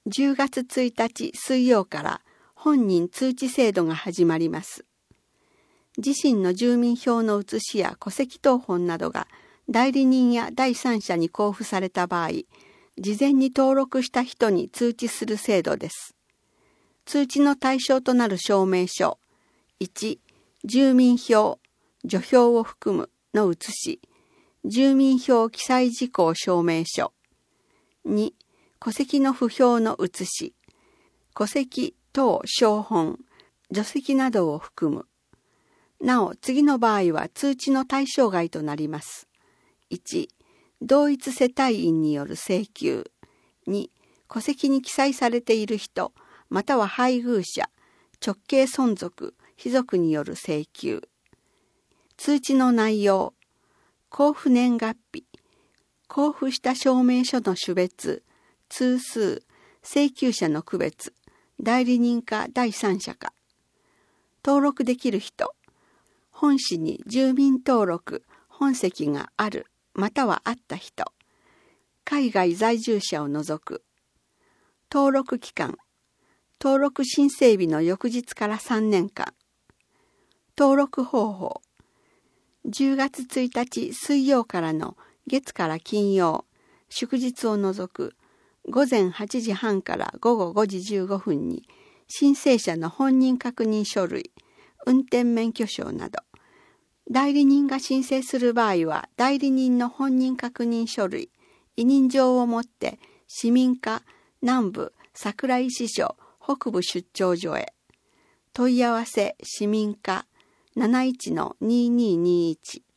10月1日水曜から本人通知制度が始まります。自身の住民票の写しや戸籍謄本などが代理人や第三者に交付された場合、事前に登録した人に通知する制度です。通知の対象となる証明書、1、住民票、除票を含むの写し、住民票記載事項証明書、2、戸籍の不評の写し、戸籍等証本、除籍などを含む。なお、次の場合は通知の対象外となります。1、同一世帯員による請求。2、戸籍に記載されている人、または配偶者、直系存続、卑属による請求。通知の内容、交付年月日、交付した証明書の種別、通数、請求者の区別、代理人か第三者か。登録できる人、本市に住民登録、本籍がある、またはあった人。海外在住者を除く。登録期間、登録申請日の翌日から3年間。登録方法、10月1日水曜からの月から金曜、祝日を除く午前8時半から午後5時15分に申請者の本人確認書類、運転免許証など、代理人が申請する場合は代理人の本人確認書類、委任状をもって市民課南部桜井支所北部出張所へ。問い合わせ市民課71-2221